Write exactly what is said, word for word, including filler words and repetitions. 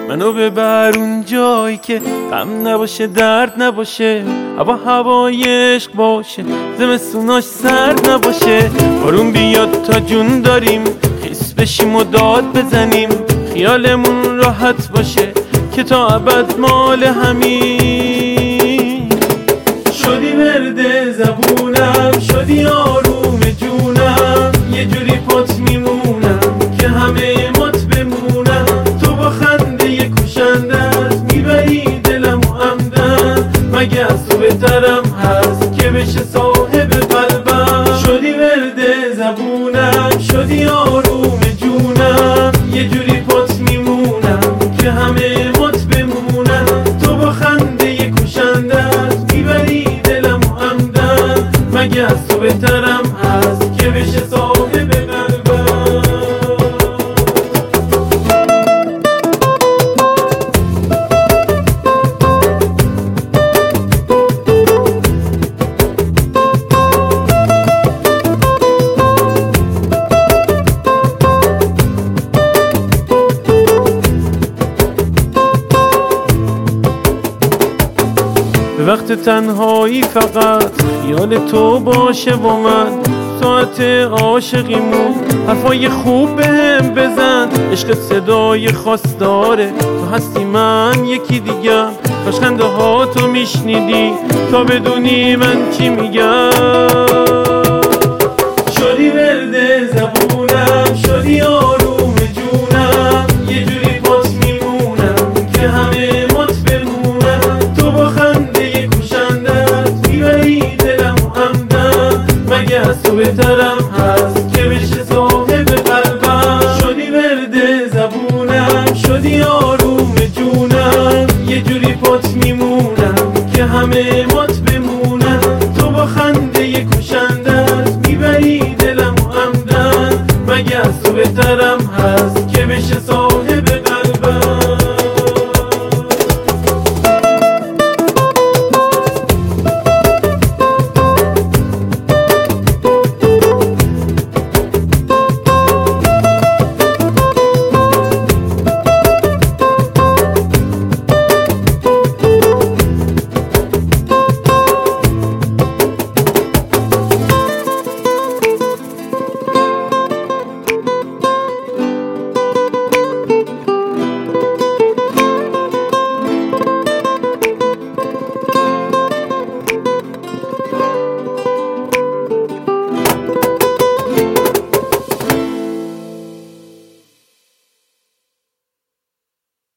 منو ببر اون جایی که غم نباشه، درد نباشه، هوا هوای عشق باشه، زمستوناش سرد نباشه. بارون بیاد تا جون داریم خیس بشیم و داد بزنیم، خیالمون راحت باشه که تا ابد مال همین. شدی ورد زبونم، شدی آروم جونم، یه جوری پات میمونم که همه مات بمونم. تو با خنده یه کشندت میبری دلم و عمدن، مگه از تو بهترم هست که بشه صاحب قلبم. شدی ورد زبونم، شدی آروم جونم، یه جوری پات میمونم که همه مات بمونم. تو با خنده یه کشندت میبری دلم و عمدن، مگه از تو بهترم هست که بشه صاحب قلبم. به وقت تنهایی فقط خیال تو باشه و من ساعت عاشقیمون حرفای خوب بهم بزن. عشق صدای خاص داره، تو هستی من یکی دیگم. کاش خنده ها تو میشنیدی تا بدونی من چی میگم. شدی ورد زبونم، شدی آروم جونم، یه جوری پات میمونم که همه مات بمونم. تو با خنده یه کشندت میبری دلم و عمدن، مگه از تو بهترم هست که بشه صاحب قلبم. شدی ورد زبونم، شدی آروم جونم، یه جوری پات میمونم که همه